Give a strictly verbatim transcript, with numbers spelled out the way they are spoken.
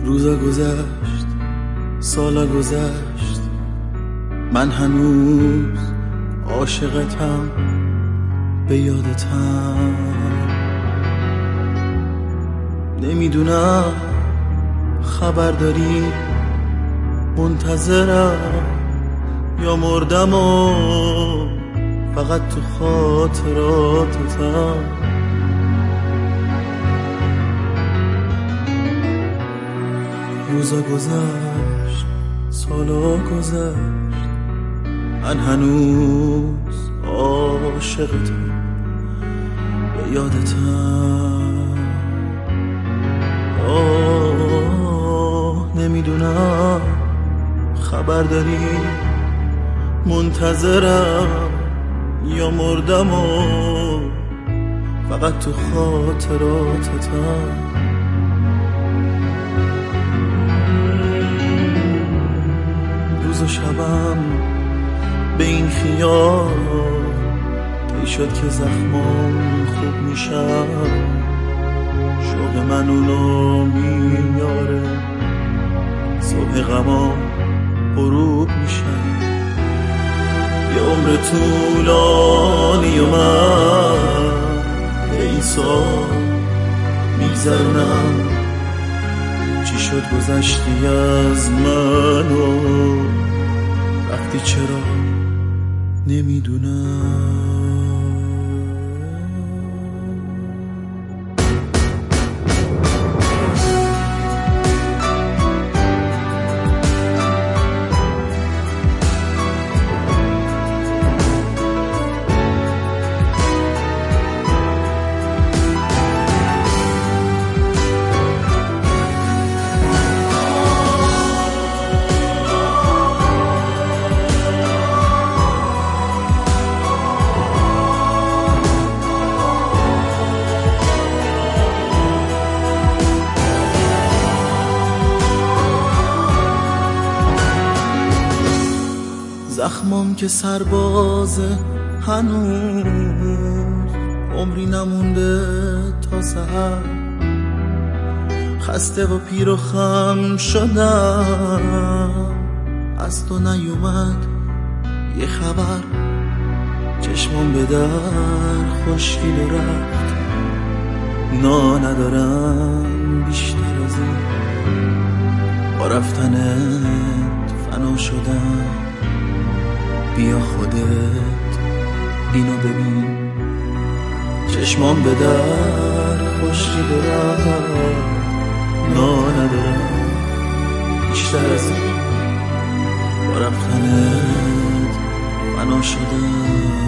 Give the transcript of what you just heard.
روزا گذشت، سالا گذشت، من هنوز عاشقتم، به یادتم. نمیدونم خبر داری، منتظرم یا مردم و فقط تو خاطراتتم. روزا گذشت، سالا گذشت، من هنوز عاشقتم، به یادتم. آه نمیدونم خبر داری، منتظرم یا مردم و فقط تو خاطراتتم. روز و شبم به این خیال طی شد که زخمام خوب میشم، شوق من اونو میاره، صبح غمام غروب میشم. یه عمر طولانی و من به این سال میگذرونم، چی شد گذشتی از من و رفتی چرا نمیدونم. زخمام که سربازه هنوز، عمری نمونده تا سحر، خسته و پیر و خم شدم، از تو نیومد یه خبر. چشمام به در خوشگل رفت، نا ندارم بیشتر از این، با رفتنت فنا شدم. بیا خودت اینو ببین، چشمام به در خوشگل رفت، نا ندارم بیشتر از این، با رفتنت فنا شدم.